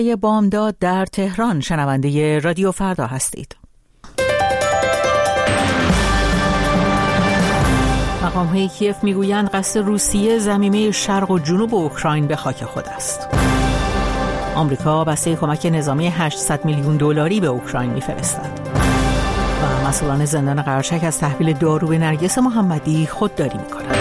بامداد در تهران شنونده رادیو فردا هستید. مقام‌های کیف میگویند قصد روسیه ضمیمه شرق و جنوب اوکراین به خاک خود است. آمریکا بسته کمک نظامی 800 میلیون دلاری به اوکراین می‌فرستد. و مسئولان زندان قرچک از تحویل دارو به نرگس محمدی خودداری می‌کنند.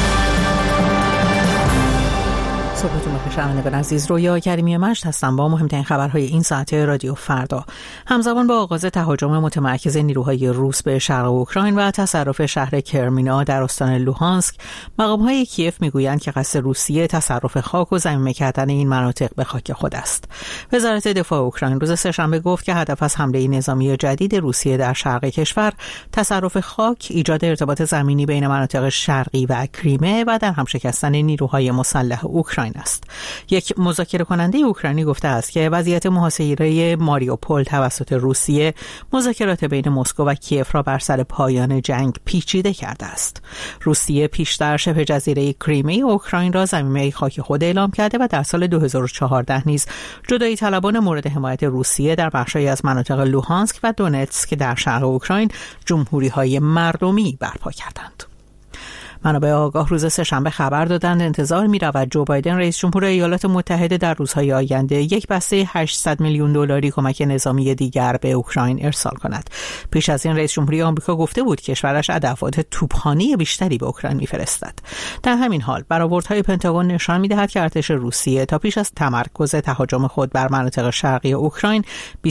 صبحتون بخیر شنوندگان عزیز، رویا کریمی مجد هستم با مهمترین خبرهای این ساعت رادیو فردا. همزمان با آغاز تهاجم متمرکز نیروهای روس به شرق اوکراین و تصرف شهر کرمینا در استان لوهانسک، مقام‌های کیف میگویند که قصد روسیه تصرف خاک و ضمیمه کردن این مناطق به خاک خود است. وزارت دفاع اوکراین روز سه‌شنبه گفت که هدف از حمله نظامی جدید روسیه در شرق کشور تصرف خاک، ایجاد ارتباط زمینی بین مناطق شرقی و کریمه و در هم شکستن نیروهای مسلح اوکراین است. یک مذاکره کننده اوکراینی گفته است که وضعیت محاصره ماریوپول توسط روسیه مذاکرات بین مسکو و کیف را بر سر پایان جنگ پیچیده کرده است. روسیه پیشتر شبه جزیره کریمه اوکراین را ضمیمه خاک خود اعلام کرده و در سال 2014 نیز جدایی طلبان مورد حمایت روسیه در بخشی از مناطق لوهانسک و دونتسک در شرق اوکراین جمهوری‌های مردمی برپا کردند. منابع آگاه روز سه‌شنبه خبر دادند انتظار می‌رود جو بایدن رئیس جمهور ایالات متحده در روزهای آینده یک بسته 800 میلیون دلاری کمک نظامی دیگر به اوکراین ارسال کند. پیش از این رئیس جمهوری آمریکا گفته بود کشورش ادوات توپخانه بیشتری به اوکراین می‌فرستد. در همین حال برآوردهای پنتاگون نشان می‌دهد که ارتش روسیه تا پیش از تمرکز تهاجم خود بر مناطق شرقی اوکراین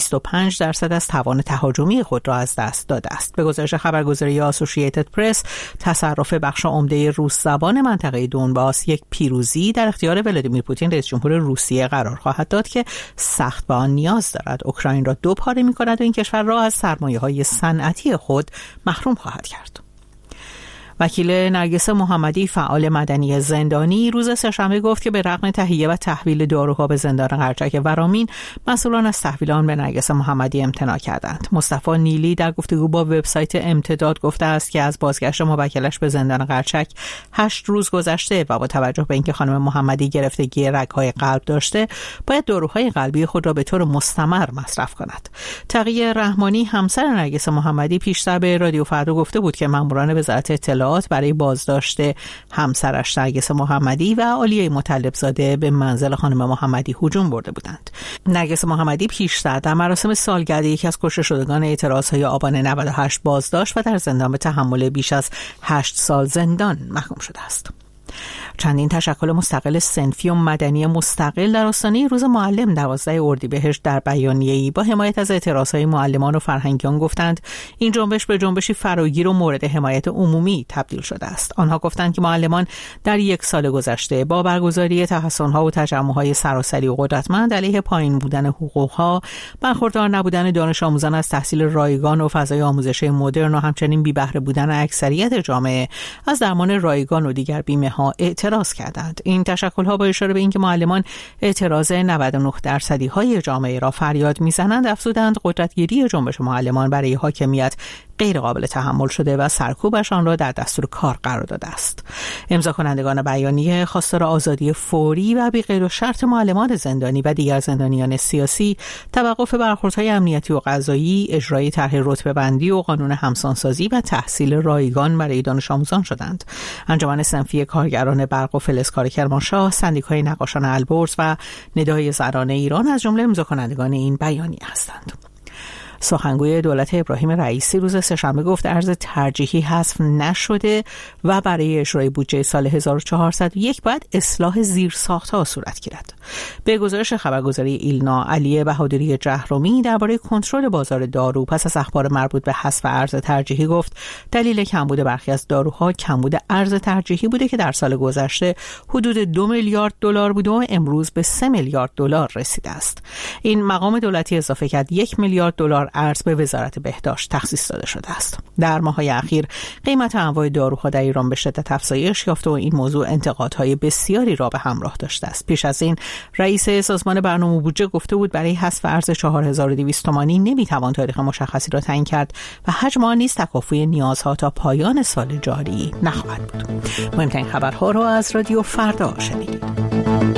25% از توان تهاجمی خود را از دست داده است. به گزارش خبرگزاری آسوشییتد پرس، تصرف بخش عمده روس زبان منطقه دونباس یک پیروزی در اختیار ولادیمیر پوتین رئیس جمهور روسیه قرار خواهد داد که سخت به آن نیاز دارد. اوکراین را دو پاره می‌کند و این کشور را از سرمایه‌های صنعتی خود محروم خواهد کرد. وکیل نرگس محمدی، فعال مدنی زندانی، روز سه‌شنبه گفت که به رغم تهیه و تحویل داروها به زندان قرچک ورامین، مسئولان از تحویل آن به نرگس محمدی امتناع کردند. مصطفی نیلی در گفتگو با وبسایت امتداد گفته است که از بازگشت موکلش به زندان قرچک 8 روز گذشته و با توجه به اینکه خانم محمدی گرفتگی رگ‌های قلب داشته، باید داروهای قلبی خود را به طور مستمر مصرف کند. تقی رحمانی، همسر نرگس محمدی، پیشتر به رادیو فردا گفته بود که ماموران وزارت اطلاعات برای بازداشت همسرش نرگس محمدی و عالیه مطلبزاده به منزل خانم محمدی هجوم برده بودند. نرگس محمدی پیشتر در مراسم سالگرد یکی از کشته شدگان اعتراضهای آبان 98 بازداشت و در زندان به تحمل بیش از 8 سال زندان محکوم شده است. چندین تشکل مستقل صنفی و مدنی مستقل در آستانه روز معلم 12 اردیبهشت در بیانیه‌ای با حمایت از اعتراضهای معلمان و فرهنگیان گفتند این جنبش به جنبشی فراگیر و مورد حمایت عمومی تبدیل شده است. آنها گفتند که معلمان در یک سال گذشته با برگزاری تحصن‌ها و تجمع‌های سراسری و قدرتمند علیه پایین بودن حقوق‌ها، برخوردار نبودن دانش آموزان از تحصیل رایگان و فضای آموزشی مدرن و همچنین بی بهره بودن اکثریت جامعه از درمان رایگان و دیگر بیمه‌ها اعتراض کردند. این تشکل‌ها با اشاره به اینکه معلمان اعتراض 99% جامعه را فریاد می‌زنند، افزودند قدرتگیری جنبش معلمان برای حاکمیت غیر قابل تحمل شده و سرکوبش آن را در دستور کار قرار داده است. امضا کنندگان بیانیه خواستار آزادی فوری و بی قید و شرط معلمان زندانی و دیگر زندانیان سیاسی، توقف برخوردهای امنیتی و قضایی، اجرای طرح رتبه‌بندی و قانون همسانسازی و تحصیل رایگان برای دانش آموزان شدند. انجمن صنفی کارگران برق و فلزکار کرمانشاه، سندیکای نقاشان البرز و ندای زنان ایران از جمله امضا کنندگان این بیانیه هستند. سخنگوی دولت ابراهیم رئیسی روز سه‌شنبه گفت ارز ترجیحی حذف نشده و برای اجرای بودجه سال 1401 باید اصلاح زیرساخت‌ها صورت گیرد. به گزارش خبرگزاری ایلنا، علی بهادری جهرومی درباره کنترل بازار دارو پس از اخبار مربوط به حذف ارز ترجیحی گفت دلیل کمبود برخی از داروها کمبود ارز ترجیحی بوده که در سال گذشته حدود 2 میلیارد دلار بوده و امروز به 3 میلیارد دلار رسیده است. این مقام دولتی اضافه کرد 1 میلیارد دلار ارز به وزارت بهداشت تخصیص داده شده است. در ماه‌های اخیر قیمت انواع داروها در ایران به شدت افزایش یافته و این موضوع انتقادهای بسیاری را به همراه داشته است. پیش از این رئیس سازمان برنامه و بودجه گفته بود برای حذف ارز 4200 تومانی نمیتوان تاریخ مشخصی را تعیین کرد و حجم آن نیز تکافوی نیازها تا پایان سال جاری نخواهد بود. مهمترین خبرها را از رادیو فردا شنیدید.